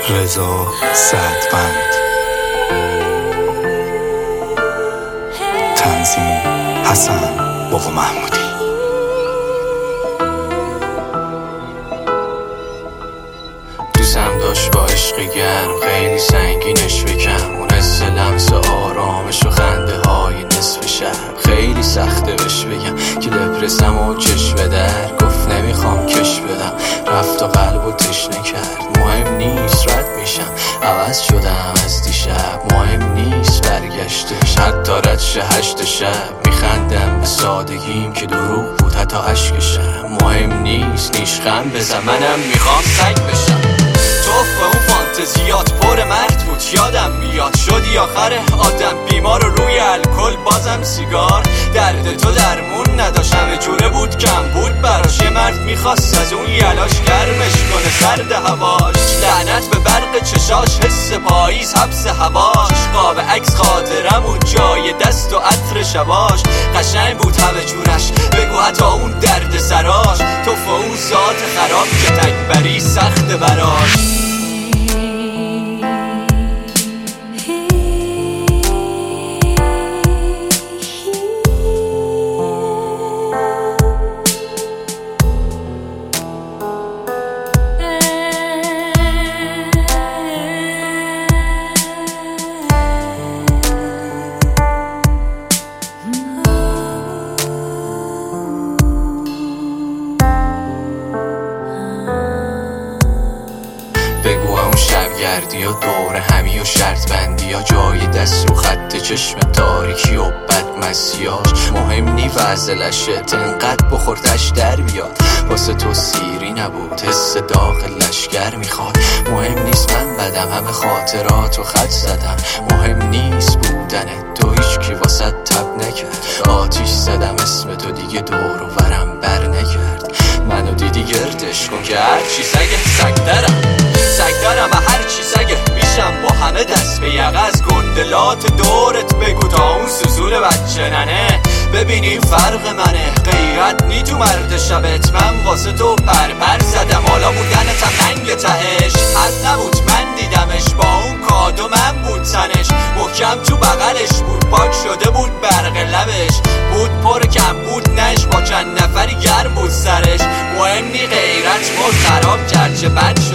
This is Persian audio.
رضا سعدوند. تنظیم حسن بابا محمودی. دوستم داشت با عشق گرم خیلی سنگینش بکم، اون حس لمس آرامش و خنده های نصف شب. خیلی سخته بهش بگم که دپرسم و چشم در گفت نمیخوام کش بدم، رفت و قلب و تشنه کرد. مهم نیست رد میشم، عوض شدم از دیشب. مهم نیست برگشتش، حتی رد شه 8 شب. میخندم به سادگیم که دروغ بود حتی عشقشم. مهم نیست نیشخم بزن، منم میخوام سگ بشم. توف به اون فانتزیات پر مرد بود، یادم میاد شدی آخر آدم بیمار و روی الکل بازم سیگار. درد تو درمون نداشت، همه جوره بود کم بود براش. یه مرد میخواست از اون یلاش گرمش کنه سرد هواش. لعنت به برق چشاش، حس پاییز حبس هواش. قاب عکس خاطرمون جای دست و عطر شباش. قشنگ بود همه جورش، بگو حتی اون درد سراش. توف اون ذات خراب که تکبری سخت براش. بگو اون شبگردی و دور همی و شرط بندی ها، جای دست رو خط چشم تاریکی و بدمسیاش. مهم نی وزلشت انقدر بخورتش در بیاد، واسه تو سیری نبود حس داغ لشگر میخواد. مهم نیست من بدم، همه خاطرات و خط زدم. مهم نیست بودن تو هیچ کی واسه تب نکرد. آتیش زدم اسم تو دیگه دور و ورم بر نکرد. منو دیدی گردش کن که هرچی سگ دارم و هرچی سگه میشم با همه دست به یقه. از گندلات دورت بگو تا اون سوزول بچه ننه. ببینی فرق منه، غیرت نی تو مرد شبت. من واسه تو پر زدم، حالا بودنتم ننگ تهش. حد نبود من دیدمش، با اون کادو من بود تنش. محکم تو بغلش بود، پاک شده بود برق لبش. بود پر کم بود نش، با چند نفری گرم بود سرش. مهم نی غیرت مو خراب کرد چه بد